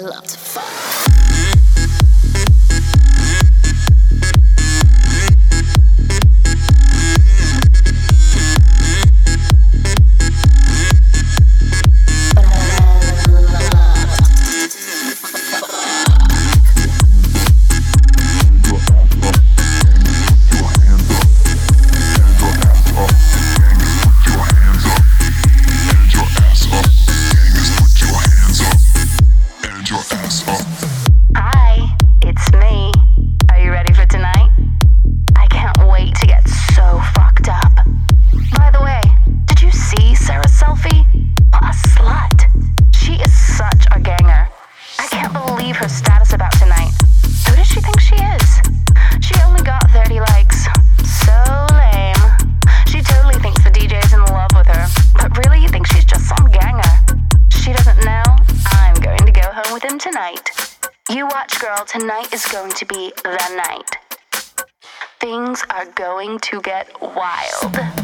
love to fuck. Hi, it's me. Are you ready for tonight? I can't wait to get so fucked up. By the way, did you see Sarah's selfie? What a slut. She is such a ganger. I can't believe her status about tonight. Who does she think she is? She only got 30 likes. So lame. She totally thinks the DJ's in love with her, but really you think she's just some ganger. She doesn't know I'm going to go home with him tonight. You watch, girl, tonight is going to be the night. Things are going to get wild.